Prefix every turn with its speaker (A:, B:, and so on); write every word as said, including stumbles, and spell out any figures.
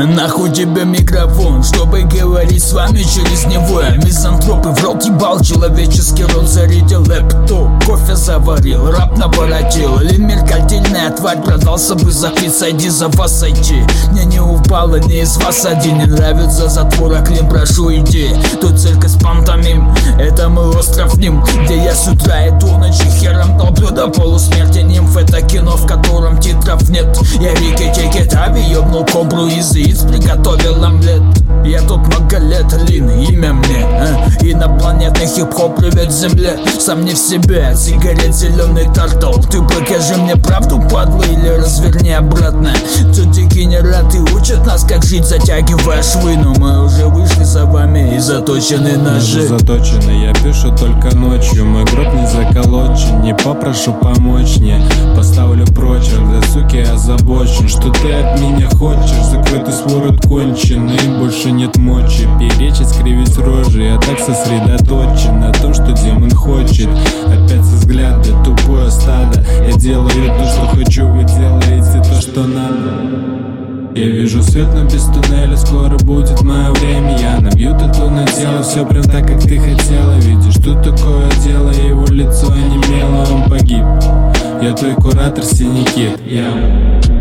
A: Нахуй тебе микрофон, чтобы говорить с вами через него. Мизантропы в рот ебал, человеческий род зарядил. Кто кофе заварил, рап наворотил, или меркантильная тварь продался бы запить, сойди за вас сойти. Мне не упало ни из вас один, не нравится затвора Клим, прошу иди. Тут цирк с пантомим, это мой остров Ним, где я с утра и до ночи хером долблю до полусмерти. Нимф — это кино, в котором титров нет. Я Рики Тики Тави ёбнул кобру из яиц, приготовил омлет. Я тут много лет, Лин, имя мне, а? Инопланетный хип-хоп, привет земле. Сам не в себе, сигарет зеленый тартал. Ты покажи мне правду, падла, или разверни обратно. Тут дегенераты учат нас, как жить, затягивая швы. Но мы уже вышли за вами и заточены ножи.
B: Заточены, я пишу только ночью. Мой гроб не заколочен, не попрошу помочь мне. Поставлю прочерк, да суки озабочен. Что ты от меня хочешь? Закрытый свой рот конченый, больше нет мочи перечить, скривить рожи. Я так сосредоточен на том, что демон хочет. Опять со взгляда, тупое стадо. Я делаю то, что хочу, вы делаете то, что надо. Я вижу свет, но без туннеля, скоро будет мое время. Я набью тату на тело, все прям так, как ты хотела. Видишь, тут такое дело, его лицо онемело, он погиб. Я твой куратор, синий кит, я